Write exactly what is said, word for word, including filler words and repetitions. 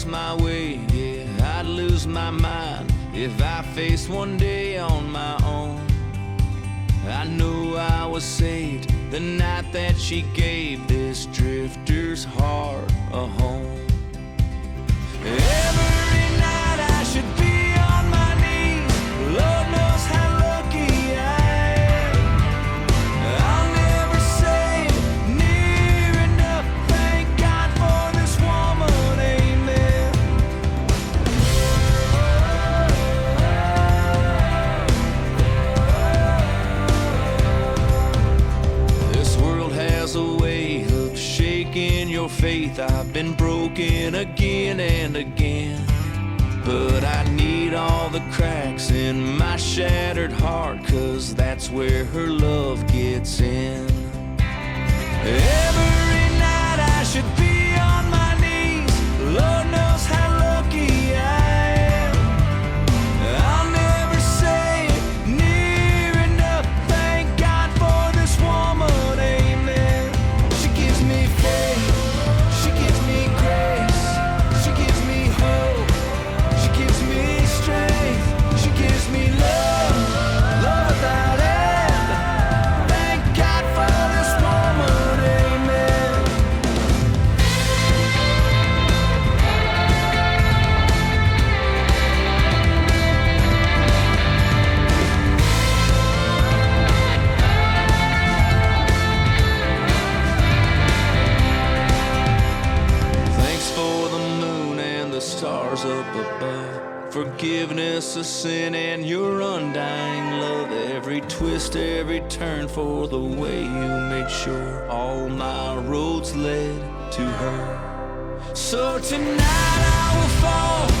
lose my way, yeah, I'd lose my mind if I faced one day on my own. I knew I was saved the night that she gave this drifter's heart a home. Every night I should be on my knees, Lord knows how lucky I am. I'll never say it near enough, thank God for this woman, amen. This world has a way of shaking your faith. I've been broken again and again, but I need all the cracks in my shattered heart, 'cause that's where her love gets in. Every night I should be on my knees, Lord knows how lucky I am. I'll never say it near enough, thank God for this woman, amen. She gives me faith, she gives me grace, she gives me hope, she gives me strength, she gives me love, love without end. Thank God for this woman, amen. Thanks for the moon and the stars up above, forgiveness of sin and your undying love. Every twist, every turn, for the way you made sure all my roads led to her. So tonight I will fall